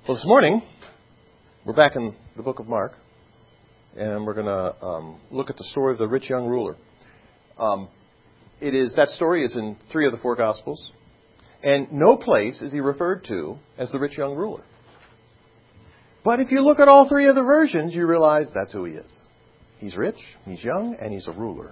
Well, this morning, we're back in the book of Mark, and we're going to look at the story of the rich young ruler. That story is in 3 of the 4 Gospels, and no place is he referred to as the rich young ruler. But if you look at all 3 of the versions, you realize that's who he is. He's rich, he's young, and he's a ruler.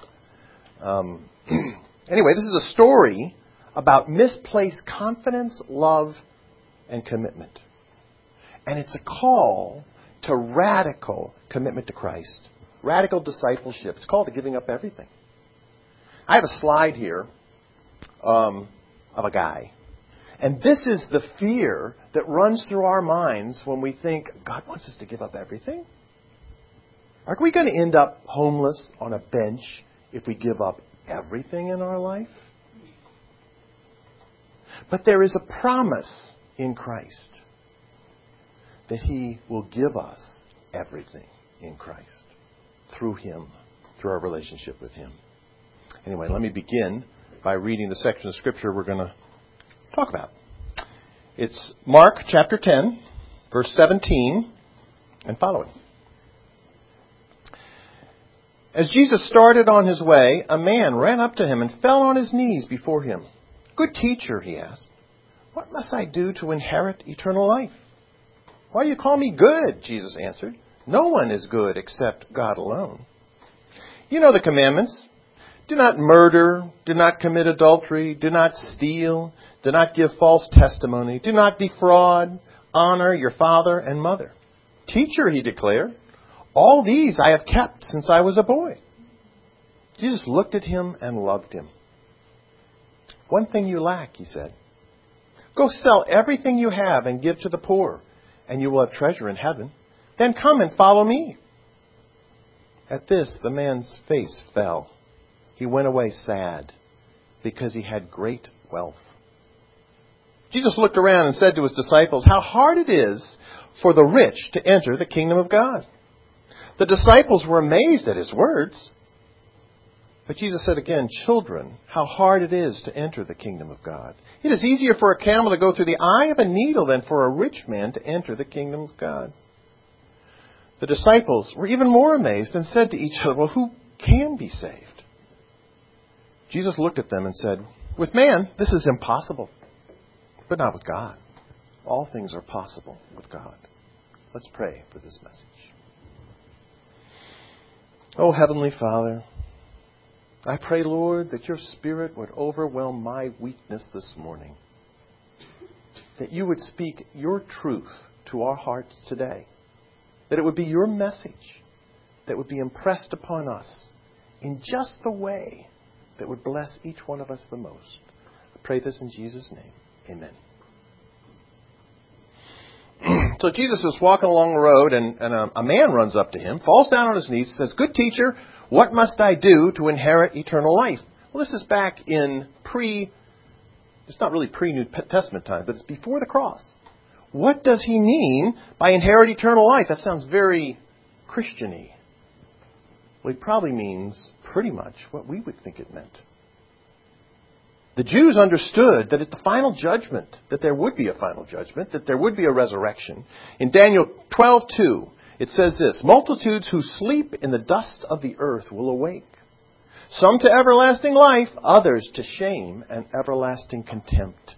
Anyway, this is a story about misplaced confidence, love, and commitment. And it's a call to radical commitment to Christ. Radical discipleship. It's called to giving up everything. I have a slide here of a guy. And this is the fear that runs through our minds when we think, God wants us to give up everything? Are we going to end up homeless on a bench if we give up everything in our life? But there is a promise in Christ that He will give us everything in Christ through Him, through our relationship with Him. Anyway, let me begin by reading the section of Scripture we're going to talk about. It's Mark chapter 10, verse 17 and following. As Jesus started on His way, a man ran up to Him and fell on his knees before Him. "Good teacher," he asked, "what must I do to inherit eternal life?" "Why do you call me good?" Jesus answered. "No one is good except God alone. You know the commandments. Do not murder, do not commit adultery, do not steal, do not give false testimony, do not defraud, honor your father and mother." "Teacher," he declared, "all these I have kept since I was a boy." Jesus looked at him and loved him. "One thing you lack," he said. "Go sell everything you have and give to the poor, and you will have treasure in heaven. Then come and follow me." At this, the man's face fell. He went away sad because he had great wealth. Jesus looked around and said to His disciples, "How hard it is for the rich to enter the kingdom of God." The disciples were amazed at His words. But Jesus said again, "Children, how hard it is to enter the kingdom of God. It is easier for a camel to go through the eye of a needle than for a rich man to enter the kingdom of God." The disciples were even more amazed and said to each other, "Well, who can be saved?" Jesus looked at them and said, "With man, this is impossible, but not with God. All things are possible with God." Let's pray for this message. Oh, Heavenly Father, I pray, Lord, that Your Spirit would overwhelm my weakness this morning. That You would speak Your truth to our hearts today. That it would be Your message that would be impressed upon us in just the way that would bless each one of us the most. I pray this in Jesus' name. Amen. So Jesus is walking along the road, and a man runs up to Him, falls down on his knees, says, "Good teacher, what must I do to inherit eternal life?" Well, this is back in it's not really pre-New Testament time, but it's before the cross. What does he mean by inherit eternal life? That sounds very Christian-y. Well, he probably means pretty much what we would think it meant. The Jews understood that at the final judgment, that there would be a final judgment, that there would be a resurrection. In Daniel 12:2, it says this, "Multitudes who sleep in the dust of the earth will awake. Some to everlasting life, others to shame and everlasting contempt."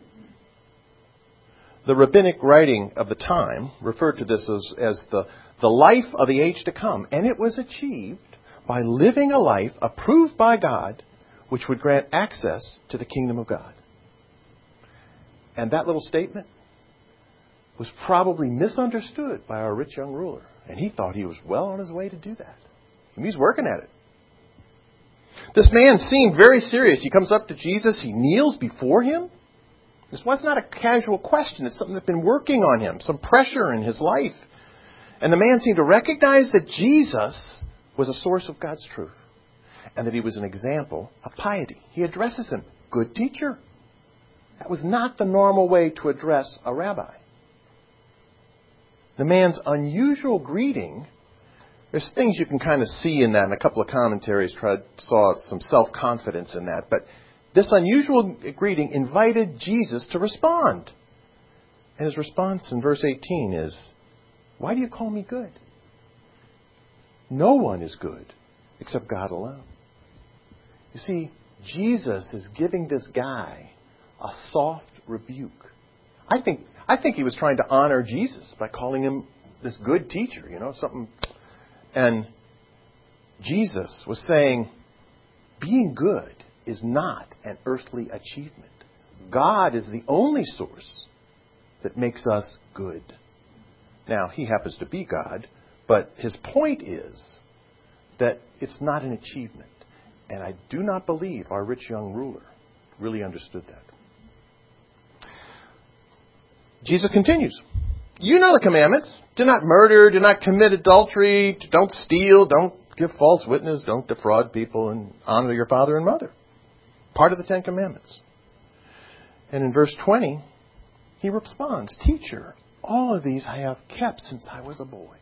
The rabbinic writing of the time referred to this as the life of the age to come. And it was achieved by living a life approved by God, which would grant access to the kingdom of God. And that little statement was probably misunderstood by our rich young ruler. And he thought he was well on his way to do that. He's working at it. This man seemed very serious. He comes up to Jesus. He kneels before Him. This was not a casual question. It's something that's been working on him, some pressure in his life. And the man seemed to recognize that Jesus was a source of God's truth and that He was an example of piety. He addresses Him, "Good teacher." That was not the normal way to address a rabbi. The man's unusual greeting, there's things you can kind of see in that, and a couple of commentaries saw some self-confidence in that. But this unusual greeting invited Jesus to respond. And his response in verse 18 is, why do you call me good? No one is good except God alone. You see, Jesus is giving this guy a soft rebuke. I think he was trying to honor Jesus by calling him this good teacher, something. And Jesus was saying, being good is not an earthly achievement. God is the only source that makes us good. Now, he happens to be God, but his point is that it's not an achievement. And I do not believe our rich young ruler really understood that. Jesus continues. You know the commandments. Do not murder, do not commit adultery, don't steal, don't give false witness, don't defraud people, and honor your father and mother. Part of the Ten Commandments. And in verse 20, he responds, Teacher, all of these I have kept since I was a boy.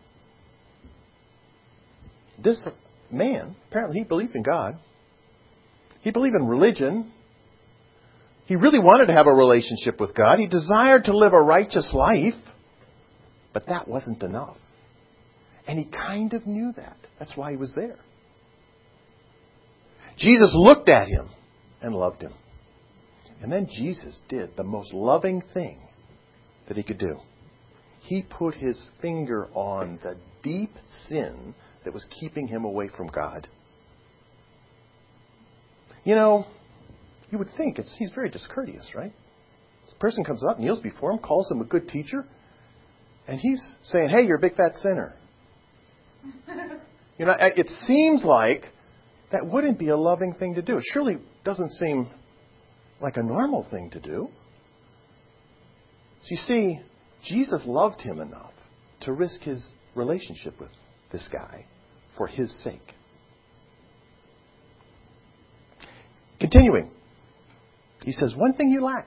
This man, apparently he believed in God. He believed in religion. He really wanted to have a relationship with God. He desired to live a righteous life. But that wasn't enough. And he kind of knew that. That's why he was there. Jesus looked at him and loved him. And then Jesus did the most loving thing that he could do. He put his finger on the deep sin that was keeping him away from God. You would think he's very discourteous, right? This person comes up, kneels before him, calls him a good teacher, and he's saying, hey, you're a big fat sinner. It seems like that wouldn't be a loving thing to do. It surely doesn't seem like a normal thing to do. So you see, Jesus loved him enough to risk his relationship with this guy for his sake. Continuing, he says, one thing you lack.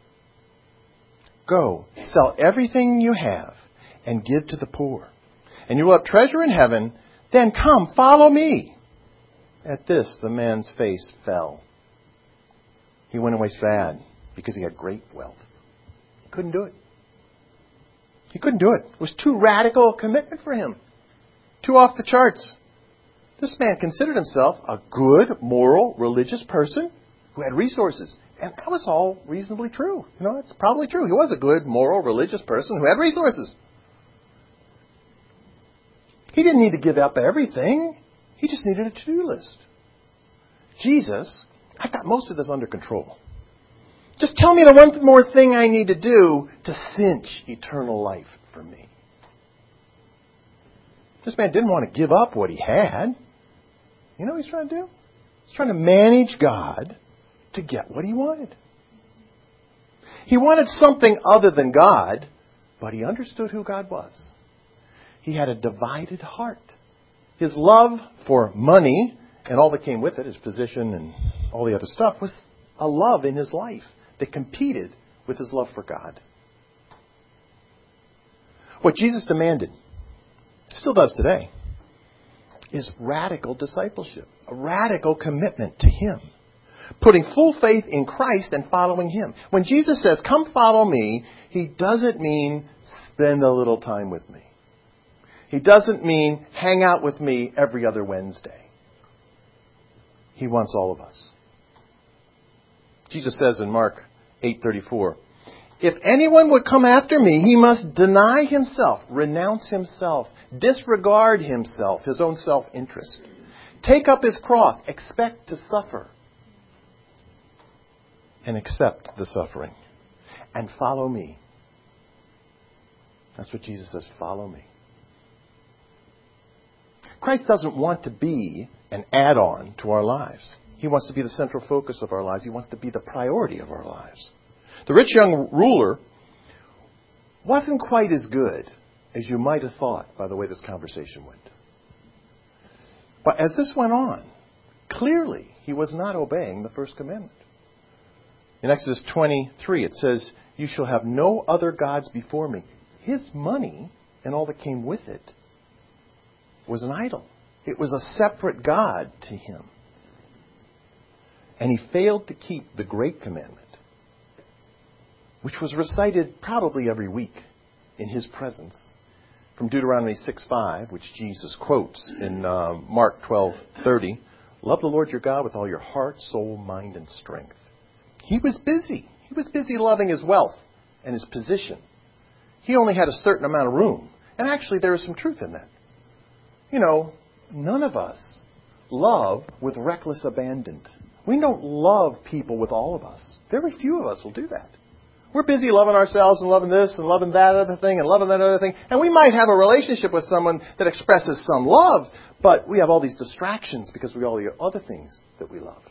Go, sell everything you have and give to the poor, and you will have treasure in heaven. Then come, follow me. At this, the man's face fell. He went away sad because he had great wealth. He couldn't do it. He couldn't do it. It was too radical a commitment for him. Too off the charts. This man considered himself a good, moral, religious person who had resources. And that was all reasonably true. It's probably true. He was a good, moral, religious person who had resources. He didn't need to give up everything. He just needed a to-do list. Jesus, I've got most of this under control. Just tell me the one more thing I need to do to cinch eternal life for me. This man didn't want to give up what he had. You know what he's trying to do? He's trying to manage God to get what he wanted. He wanted something other than God, but he understood who God was. He had a divided heart. His love for money and all that came with it, his position and all the other stuff, was a love in his life that competed with his love for God. What Jesus demanded, still does today, is radical discipleship, a radical commitment to Him. Putting full faith in Christ and following Him. When Jesus says, come follow me, He doesn't mean spend a little time with me. He doesn't mean hang out with me every other Wednesday. He wants all of us. Jesus says in Mark 8:34, if anyone would come after me, he must deny himself, renounce himself, disregard himself, his own self-interest. Take up his cross, expect to suffer, and accept the suffering. And follow me. That's what Jesus says, follow me. Christ doesn't want to be an add-on to our lives. He wants to be the central focus of our lives. He wants to be the priority of our lives. The rich young ruler wasn't quite as good as you might have thought by the way this conversation went. But as this went on, clearly he was not obeying the first commandment. In Exodus 23, it says, you shall have no other gods before me. His money and all that came with it was an idol. It was a separate God to him. And he failed to keep the great commandment. which was recited probably every week in his presence, from Deuteronomy 6:5, which Jesus quotes in Mark 12:30. Love the Lord your God with all your heart, soul, mind, and strength. He was busy. He was busy loving his wealth and his position. He only had a certain amount of room. And actually, there is some truth in that. You know, none of us love with reckless abandon. We don't love people with all of us. Very few of us will do that. We're busy loving ourselves and loving this and loving that other thing and loving that other thing. And we might have a relationship with someone that expresses some love, but we have all these distractions because we have all the other things that we love.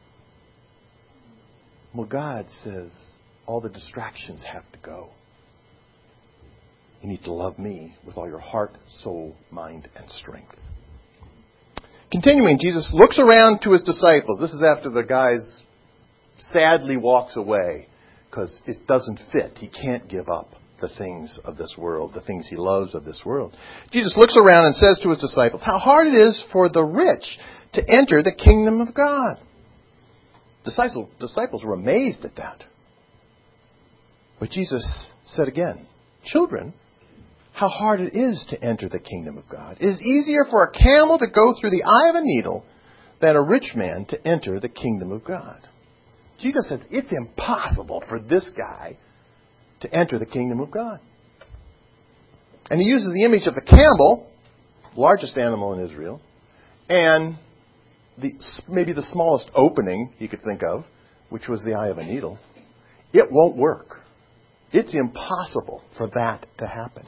Well, God says all the distractions have to go. You need to love me with all your heart, soul, mind, and strength. Continuing, Jesus looks around to his disciples. This is after the guy sadly walks away because it doesn't fit. He can't give up the things of this world, the things he loves of this world. Jesus looks around and says to his disciples, how hard it is for the rich to enter the kingdom of God. Disciples were amazed at that. But Jesus said again, children, how hard it is to enter the kingdom of God. It is easier for a camel to go through the eye of a needle than a rich man to enter the kingdom of God. Jesus says it's impossible for this guy to enter the kingdom of God. And he uses the image of the camel, largest animal in Israel, and maybe the smallest opening you could think of, which was the eye of a needle. It won't work. It's impossible for that to happen.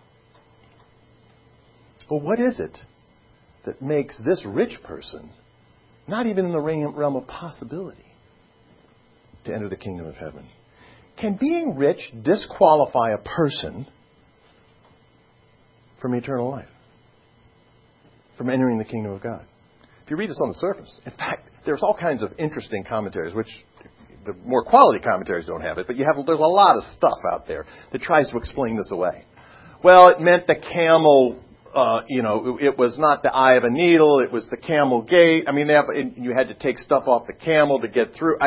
Well, what is it that makes this rich person not even in the realm of possibility to enter the kingdom of heaven? Can being rich disqualify a person from eternal life, from entering the kingdom of God? If you read this on the surface, in fact, there's all kinds of interesting commentaries, which the more quality commentaries don't have it, but there's a lot of stuff out there that tries to explain this away. Well, it meant the camel, it was not the eye of a needle, it was the camel gate. I mean, you had to take stuff off the camel to get through.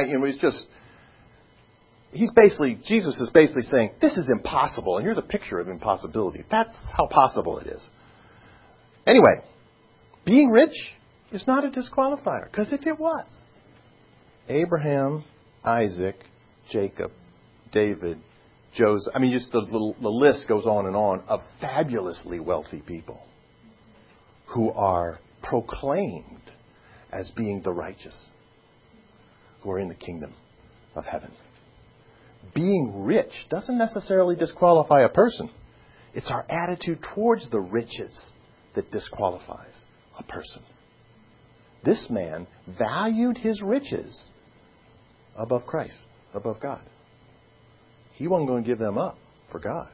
Jesus is basically saying, this is impossible, and here's a picture of impossibility. That's how possible it is. Anyway, being rich is not a disqualifier, because if it was, Abraham, Isaac, Jacob, David, Joseph, just the list goes on of fabulously wealthy people who are proclaimed as being the righteous, who are in the kingdom of heaven. Being rich doesn't necessarily disqualify a person. It's our attitude towards the riches that disqualifies a person. This man valued his riches above Christ, above God. He wasn't going to give them up for God.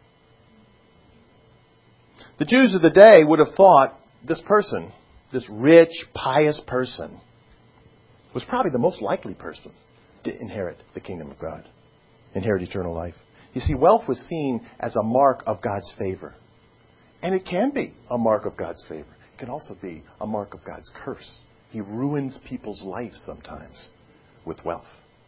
The Jews of the day would have thought this person, this rich, pious person, was probably the most likely person to inherit the kingdom of God, inherit eternal life. You see, wealth was seen as a mark of God's favor. And it can be a mark of God's favor. It can also be a mark of God's curse. He ruins people's lives sometimes with wealth.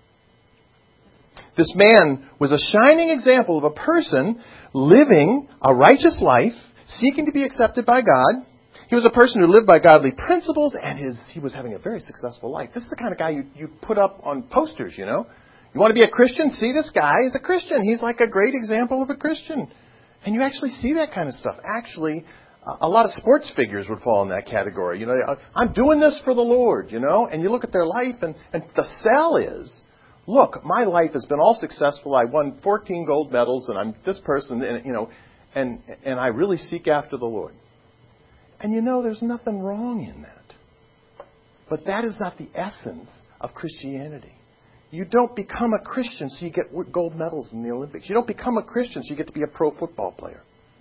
This man was a shining example of a person living a righteous life, seeking to be accepted by God. He was a person who lived by godly principles, and he was having a very successful life. This is the kind of guy you put up on posters, You want to be a Christian? See, this guy is a Christian. He's like a great example of a Christian. And you actually see that kind of stuff. Actually, a lot of sports figures would fall in that category. I'm doing this for the Lord, And you look at their life, and the sell is, look, my life has been all successful. I won 14 gold medals, and I'm this person, and I really seek after the Lord. And there's nothing wrong in that. But that is not the essence of Christianity. You don't become a Christian so you get gold medals in the Olympics. You don't become a Christian so you get to be a pro football player.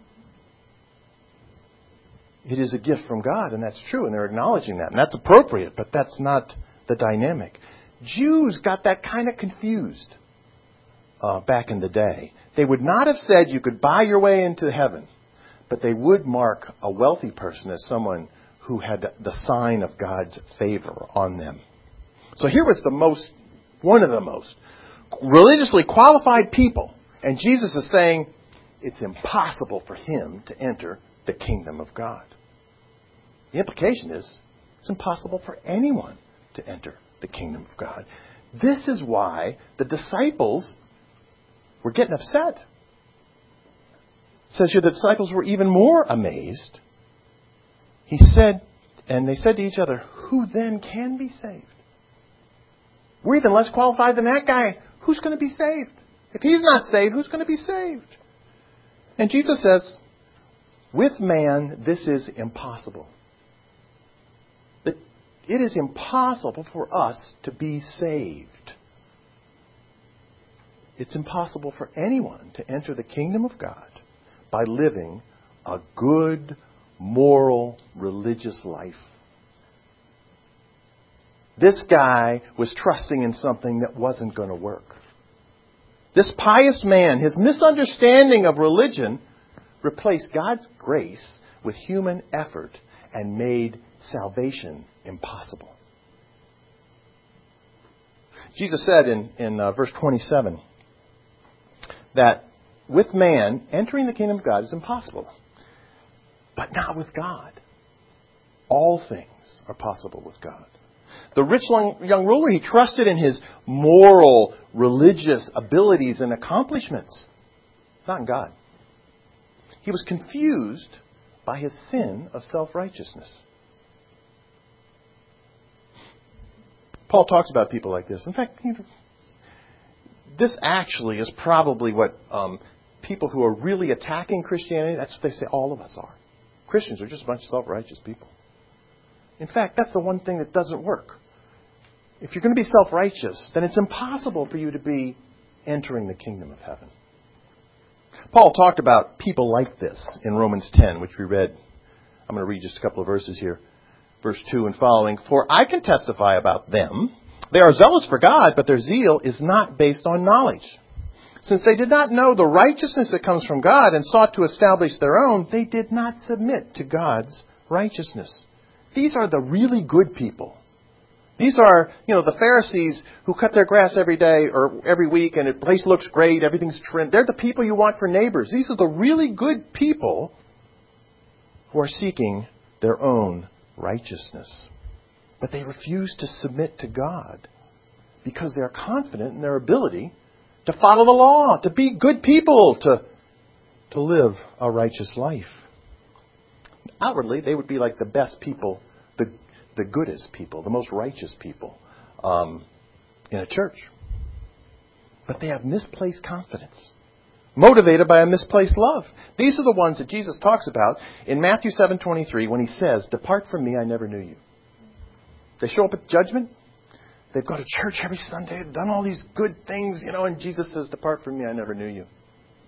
It is a gift from God, and that's true, and they're acknowledging that, and that's appropriate, but that's not the dynamic. Jews got that kind of confused back in the day. They would not have said you could buy your way into heaven, but they would mark a wealthy person as someone who had the sign of God's favor on them. So here was one of the most religiously qualified people And Jesus is saying it's impossible for him to enter the kingdom of God. The implication is it's impossible for anyone to enter the kingdom of God. This is why the disciples were getting upset. It says here the disciples were even more amazed. He said, and they said to each other, who then can be saved? We're even less qualified than that guy. Who's going to be saved? If he's not saved, who's going to be saved? And Jesus says, with man, this is impossible. That it is impossible for us to be saved. It's impossible for anyone to enter the kingdom of God by living a good, moral, religious life. This guy was trusting in something that wasn't going to work. This pious man, his misunderstanding of religion, replaced God's grace with human effort and made salvation impossible. Jesus said in verse 27 that with man, entering the kingdom of God is impossible. But not with God. All things are possible with God. The rich young ruler, he trusted in his moral, religious abilities and accomplishments, not in God. He was confused by his sin of self-righteousness. Paul talks about people like this. In fact, this actually is probably what people who are really attacking Christianity, that's what they say all of us are. Christians are just a bunch of self-righteous people. In fact, that's the one thing that doesn't work. If you're going to be self-righteous, then it's impossible for you to be entering the kingdom of heaven. Paul talked about people like this in Romans 10, which we read. I'm going to read just a couple of verses here. Verse 2 and following. For I can testify about them. They are zealous for God, but their zeal is not based on knowledge. Since they did not know the righteousness that comes from God and sought to establish their own, they did not submit to God's righteousness. These are the really good people. These are, the Pharisees who cut their grass every day or every week and the place looks great, everything's trimmed. They're the people you want for neighbors. These are the really good people who are seeking their own righteousness. But they refuse to submit to God because they're confident in their ability to follow the law, to be good people, to live a righteous life. Outwardly, they would be like the best people, the goodest people, the most righteous people in a church. But they have misplaced confidence, motivated by a misplaced love. These are the ones that Jesus talks about in Matthew 7:23 when he says, "Depart from me, I never knew you." They show up at judgment. They go to church every Sunday, they've done all these good things, and Jesus says, "Depart from me, I never knew you."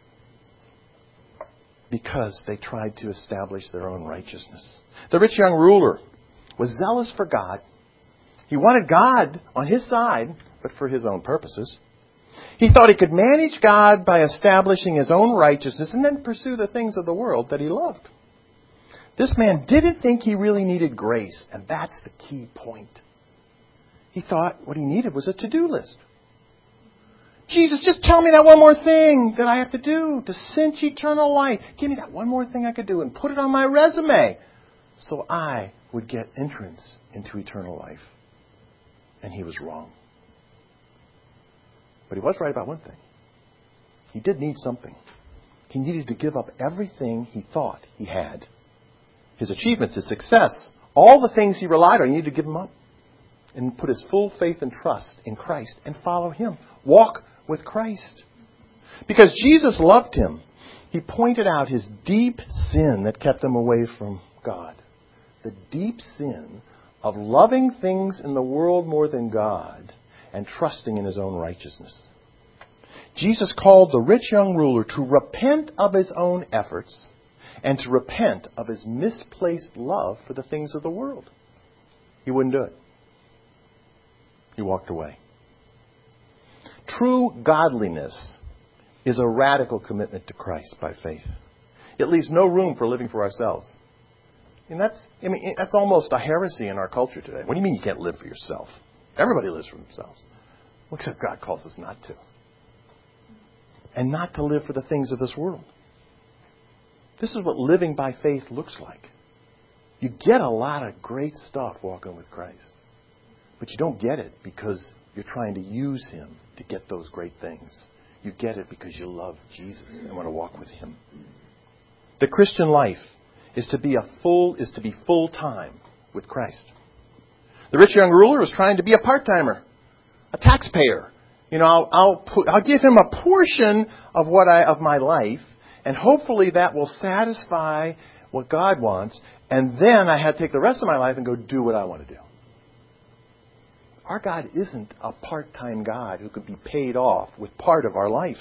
Because they tried to establish their own righteousness. The rich young ruler was zealous for God. He wanted God on his side, but for his own purposes. He thought he could manage God by establishing his own righteousness and then pursue the things of the world that he loved. This man didn't think he really needed grace, and that's the key point. He thought what he needed was a to-do list. Jesus, just tell me that one more thing that I have to do to cinch eternal life. Give me that one more thing I could do and put it on my resume so I would get entrance into eternal life. And he was wrong. But he was right about one thing. He did need something. He needed to give up everything he thought he had. His achievements, his success, all the things he relied on, he needed to give them up. And put his full faith and trust in Christ and follow him. Walk with Christ. Because Jesus loved him, he pointed out his deep sin that kept him away from God. The deep sin of loving things in the world more than God and trusting in his own righteousness. Jesus called the rich young ruler to repent of his own efforts and to repent of his misplaced love for the things of the world. He wouldn't do it. He walked away. True godliness is a radical commitment to Christ by faith. It leaves no room for living for ourselves. And that's almost a heresy in our culture today. What do you mean you can't live for yourself? Everybody lives for themselves. Well, except God calls us not to. and not to live for the things of this world. This is what living by faith looks like. You get a lot of great stuff walking with Christ. But you don't get it because you're trying to use Him to get those great things. You get it because you love Jesus and want to walk with Him. The Christian life is to be full-time with Christ. The rich young ruler was trying to be a part-timer, a taxpayer. I'll give him a portion of my life, and hopefully that will satisfy what God wants, and then I had to take the rest of my life and go do what I want to do. Our God isn't a part-time God who could be paid off with part of our life.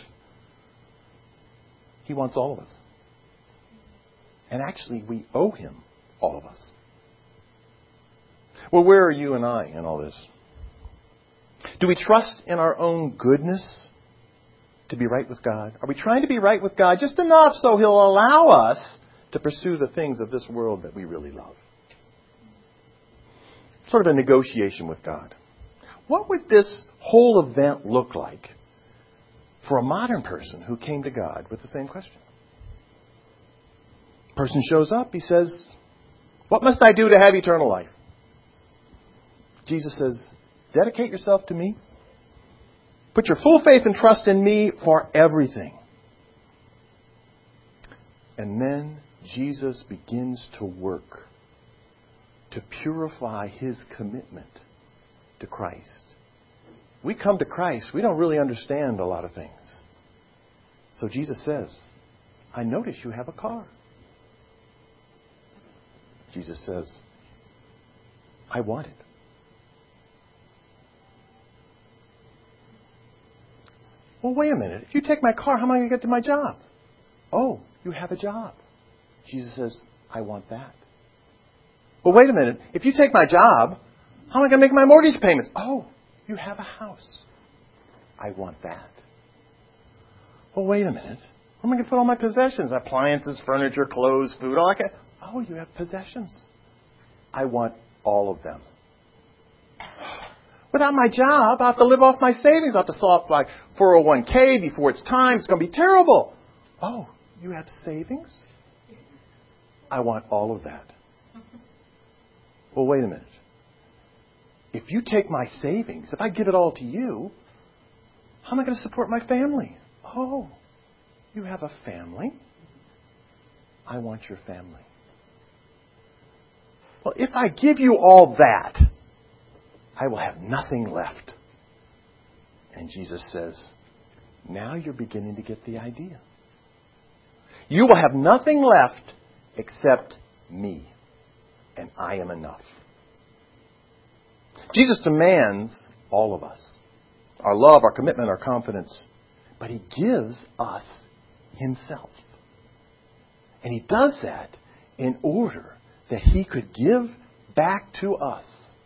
He wants all of us. And actually, we owe Him all of us. Well, where are you and I in all this? Do we trust in our own goodness to be right with God? Are we trying to be right with God just enough so He'll allow us to pursue the things of this world that we really love? Sort of a negotiation with God. What would this whole event look like for a modern person who came to God with the same question? Person shows up, he says, "What must I do to have eternal life?" Jesus says, "Dedicate yourself to me. Put your full faith and trust in me for everything." And then Jesus begins to work to purify his commitment to Christ. We come to Christ, we don't really understand a lot of things. So Jesus says, "I notice you have a car." Jesus says, "I want it." Well, wait a minute. If you take my car, how am I going to get to my job? "Oh, you have a job." Jesus says, "I want that." Well, wait a minute. If you take my job, how am I going to make my mortgage payments? "Oh, you have a house. I want that." Well, wait a minute. Where am I going to put all my possessions? Appliances, furniture, clothes, food, all that kind. "Oh, you have possessions. I want all of them." Without my job, I have to live off my savings. I have to sell off my 401k before it's time. It's going to be terrible. "Oh, you have savings? I want all of that." Well, wait a minute. If you take my savings, if I give it all to you, how am I going to support my family? "Oh, you have a family? I want your family." Well, if I give you all that, I will have nothing left. And Jesus says, now you're beginning to get the idea. You will have nothing left except me, and I am enough. Jesus demands all of us. Our love, our commitment, our confidence. But He gives us Himself. And He does that in order that He could give back to us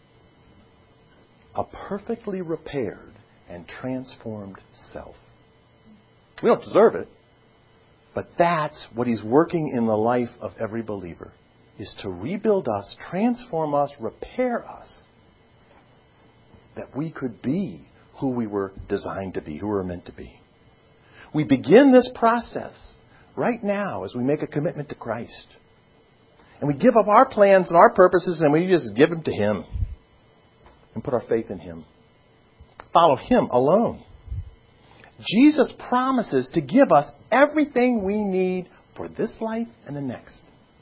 a perfectly repaired and transformed self. We don't deserve it, but that's what He's working in the life of every believer, is to rebuild us, transform us, repair us, that we could be who we were designed to be, who we were meant to be. We begin this process right now as we make a commitment to Christ. And we give up our plans and our purposes and we just give them to Him and put our faith in Him. Follow Him alone. Jesus promises to give us everything we need for this life and the next.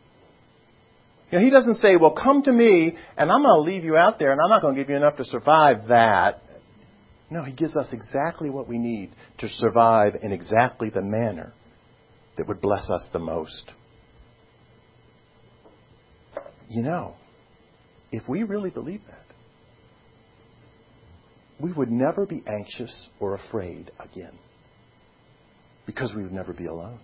He doesn't say, "Well, come to me and I'm going to leave you out there and I'm not going to give you enough to survive that." No, He gives us exactly what we need to survive in exactly the manner that would bless us the most. If we really believe that, we would never be anxious or afraid again, because we would never be alone.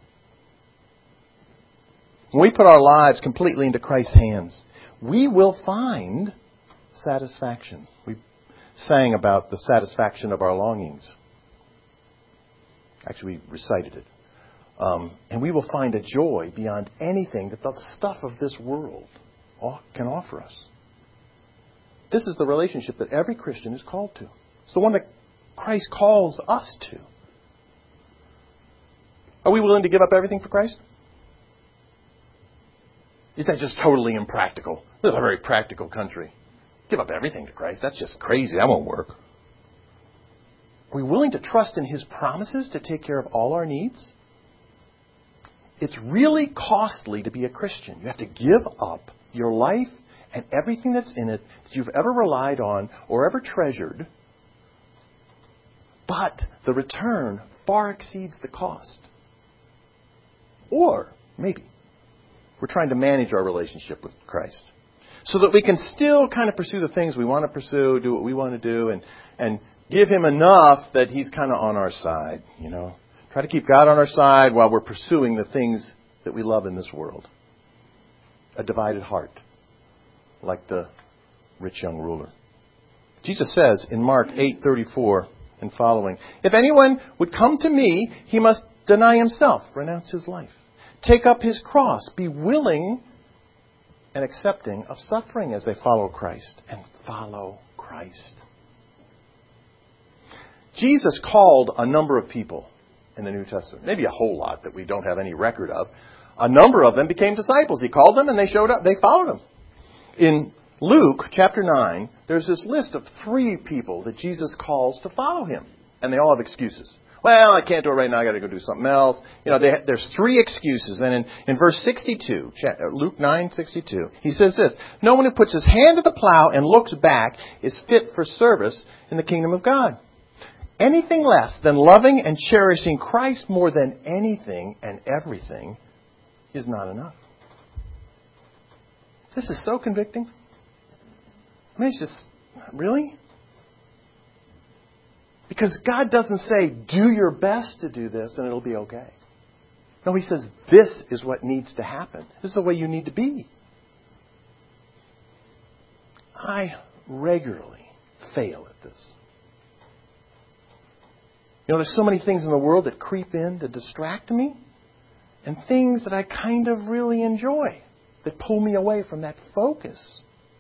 When we put our lives completely into Christ's hands, we will find satisfaction. We sang about the satisfaction of our longings. Actually, we recited it. And we will find a joy beyond anything that the stuff of this world can offer us. This is the relationship that every Christian is called to. It's the one that Christ calls us to. Are we willing to give up everything for Christ? Is that just totally impractical? This is a very practical country. Give up everything to Christ. That's just crazy. That won't work. Are we willing to trust in His promises to take care of all our needs? It's really costly to be a Christian. You have to give up your life and everything that's in it that you've ever relied on or ever treasured. But the return far exceeds the cost. Or maybe we're trying to manage our relationship with Christ so that we can still kind of pursue the things we want to pursue, do what we want to do, and give Him enough that He's kind of on our side, you know. Try to keep God on our side while we're pursuing the things that we love in this world. A divided heart, like the rich young ruler. Jesus says in Mark 8:34 and following, "If anyone would come to me, he must deny himself, renounce his life, take up his cross, be willing and accepting of suffering as they follow Christ." And follow Christ. Jesus called a number of people in the New Testament, maybe a whole lot that we don't have any record of. A number of them became disciples. He called them and they showed up. They followed Him. In Luke chapter 9, there's this list of 3 people that Jesus calls to follow Him. And they all have excuses. Well, I can't do it right now. I got to go do something else. You know, there's 3 excuses. And in verse 62, Luke 9:62, He says this: "No one who puts his hand to the plow and looks back is fit for service in the kingdom of God. Anything less than loving and cherishing Christ more than anything and everything is not enough." This is so convicting. I mean, it's just, really? Because God doesn't say, do your best to do this and it'll be okay. No, He says, this is what needs to happen. This is the way you need to be. I regularly fail at this. You know, there's so many things in the world that creep in to distract me, and things that I kind of really enjoy that pull me away from that focus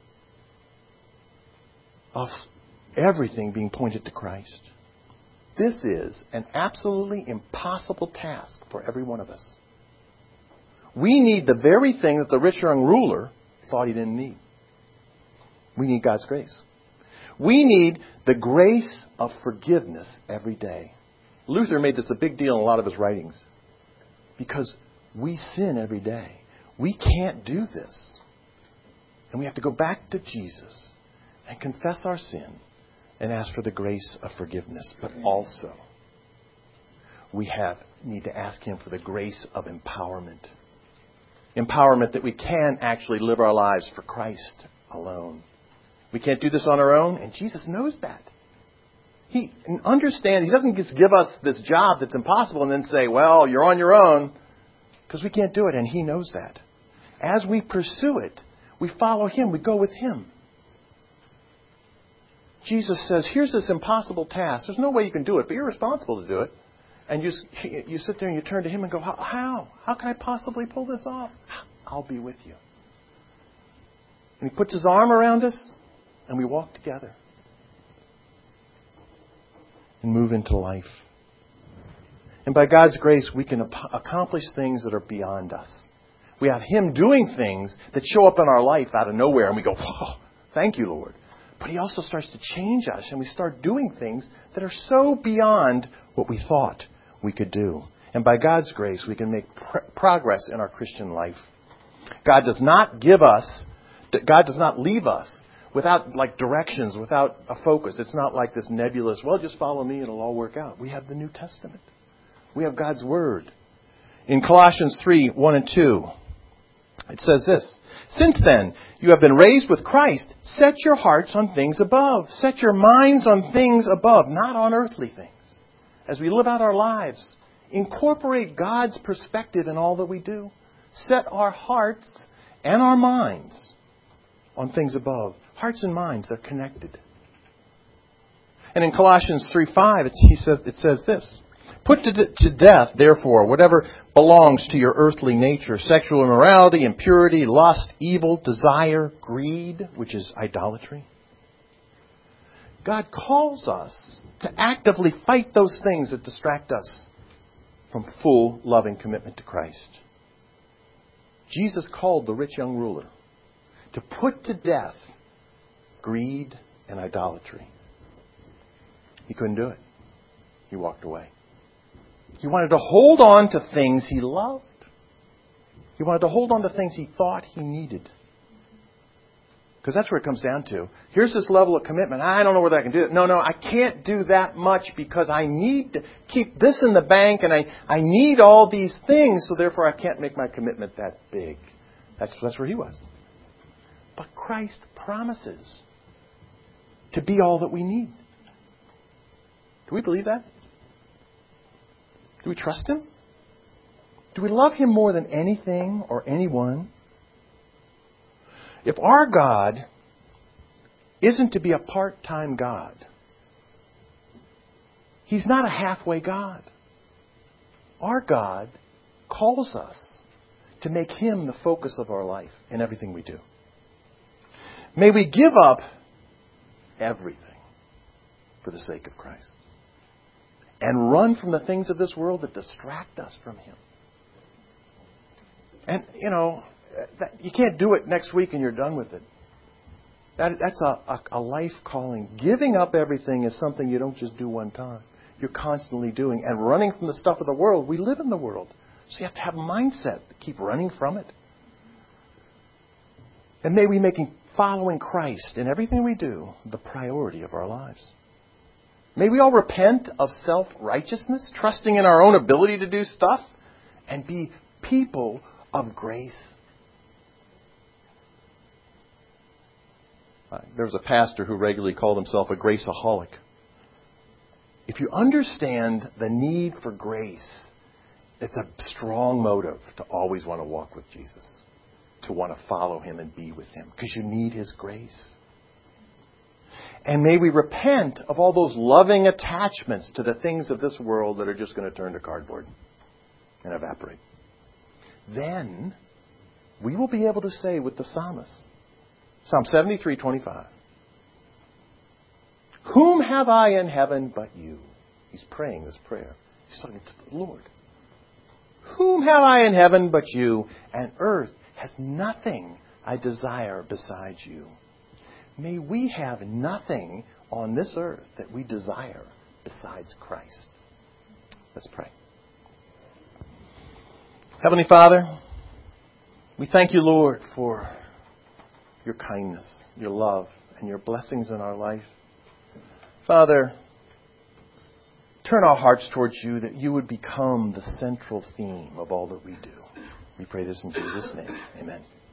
of everything being pointed to Christ. This is an absolutely impossible task for every one of us. We need the very thing that the rich young ruler thought he didn't need. We need God's grace. We need the grace of forgiveness every day. Luther made this a big deal in a lot of his writings. Because we sin every day. We can't do this. And we have to go back to Jesus and confess our sin and ask for the grace of forgiveness. But also, we need to ask Him for the grace of empowerment. Empowerment that we can actually live our lives for Christ alone. We can't do this on our own, and Jesus knows that. He understands. He doesn't just give us this job that's impossible and then say, well, you're on your own, because we can't do it, and He knows that. As we pursue it, we follow Him, we go with Him. Jesus says, here's this impossible task. There's no way you can do it, but you're responsible to do it. And you sit there and you turn to Him and go, how? How can I possibly pull this off? I'll be with you. And He puts His arm around us, and we walk together and move into life. And by God's grace, we can accomplish things that are beyond us. We have Him doing things that show up in our life out of nowhere, and we go, oh, thank you, Lord. But He also starts to change us, and we start doing things that are so beyond what we thought we could do. And by God's grace, we can make progress in our Christian life. God does not leave us without directions, without a focus. It's not like this nebulous, well, just follow me, it'll all work out. We have the New Testament. We have God's Word. In Colossians 3:1 and 2, it says this: "Since then, you have been raised with Christ. Set your hearts on things above. Set your minds on things above, not on earthly things." As we live out our lives, incorporate God's perspective in all that we do. Set our hearts and our minds on things above. Hearts and minds, they're connected. And in Colossians 3:5, it says this: "Put to death, therefore, whatever belongs to your earthly nature: sexual immorality, impurity, lust, evil, desire, greed," which is idolatry. God calls us to actively fight those things that distract us from full, loving commitment to Christ. Jesus called the rich young ruler to put to death greed and idolatry. He couldn't do it. He walked away. He wanted to hold on to things he loved. He wanted to hold on to things he thought he needed. Because that's where it comes down to. Here's this level of commitment. I don't know whether I can do it. No, I can't do that much because I need to keep this in the bank and I need all these things, so therefore I can't make my commitment that big. That's where he was. But Christ promises to be all that we need. Do we believe that? Do we trust Him? Do we love Him more than anything or anyone? If our God isn't to be a part-time God, He's not a halfway God. Our God calls us to make Him the focus of our life in everything we do. May we give up everything for the sake of Christ and run from the things of this world that distract us from Him. And, you can't do it next week and you're done with it. That's a life calling. Giving up everything is something you don't just do one time. You're constantly doing. And running from the stuff of the world, we live in the world. So you have to have a mindset to keep running from it. And may we make following Christ in everything we do the priority of our lives. May we all repent of self-righteousness, trusting in our own ability to do stuff, and be people of grace. There was a pastor who regularly called himself a graceaholic. If you understand the need for grace, it's a strong motive to always want to walk with Jesus, to want to follow Him and be with Him, because you need His grace. And may we repent of all those loving attachments to the things of this world that are just going to turn to cardboard and evaporate. Then we will be able to say with the psalmist, Psalm 73:25, "Whom have I in heaven but you?" He's praying this prayer. He's talking to the Lord. "Whom have I in heaven but you? And earth has nothing I desire besides you." May we have nothing on this earth that we desire besides Christ. Let's pray. Heavenly Father, we thank you, Lord, for your kindness, your love, and your blessings in our life. Father, turn our hearts towards you, that you would become the central theme of all that we do. We pray this in Jesus' name. Amen.